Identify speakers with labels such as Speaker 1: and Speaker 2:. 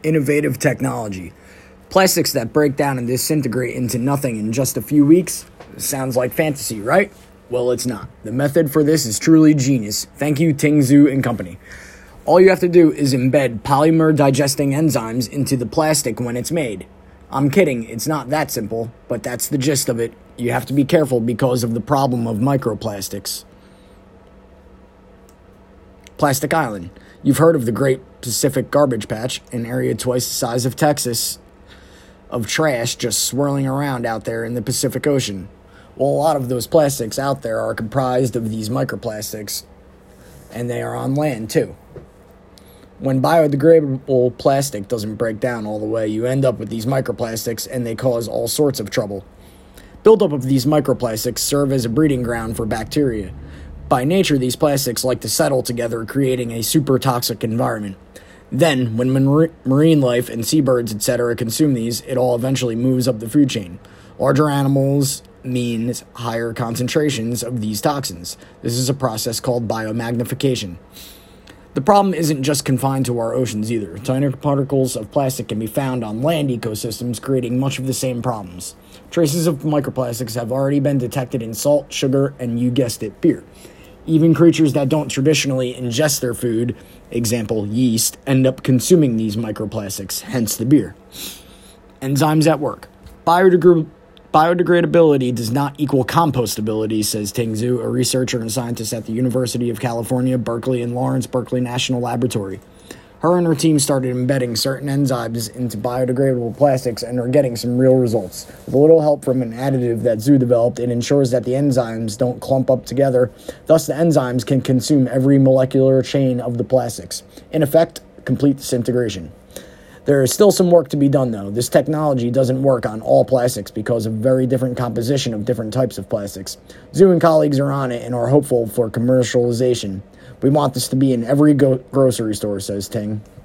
Speaker 1: Innovative technology. Plastics that break down and disintegrate into nothing in just a few weeks? Sounds like fantasy, right? Well, it's not. The method for this is truly genius. Thank you, Ting Zhu and Company. All you have to do is embed polymer digesting enzymes into the plastic when it's made. I'm kidding, it's not that simple, but that's the gist of it. You have to be careful because of the problem of microplastics. Plastic Island. You've heard of the Great Pacific Garbage Patch, an area twice the size of Texas, of trash just swirling around out there in the Pacific Ocean. Well, a lot of those plastics out there are comprised of these microplastics, and they are on land too. When biodegradable plastic doesn't break down all the way, you end up with these microplastics, and they cause all sorts of trouble. Buildup of these microplastics serve as a breeding ground for bacteria. By nature, these plastics like to settle together, creating a super toxic environment. Then, when marine life and seabirds, etc., consume these, it all eventually moves up the food chain. Larger animals means higher concentrations of these toxins. This is a process called biomagnification. The problem isn't just confined to our oceans either. Tiny particles of plastic can be found on land ecosystems, creating much of the same problems. Traces of microplastics have already been detected in salt, sugar, and you guessed it, beer. Even creatures that don't traditionally ingest their food, example yeast, end up consuming these microplastics, hence the beer. Enzymes at work. Biodegradability does not equal compostability, says Ting Zhu, a researcher and scientist at the University of California, Berkeley, and Lawrence Berkeley National Laboratory. Her and her team started embedding certain enzymes into biodegradable plastics and are getting some real results. With a little help from an additive that Zhu developed, it ensures that the enzymes don't clump up together. Thus, the enzymes can consume every molecular chain of the plastics. In effect, complete disintegration. There is still some work to be done, though. This technology doesn't work on all plastics because of very different composition of different types of plastics. Zhu and colleagues are on it and are hopeful for commercialization. We want this to be in every grocery store, says Ting.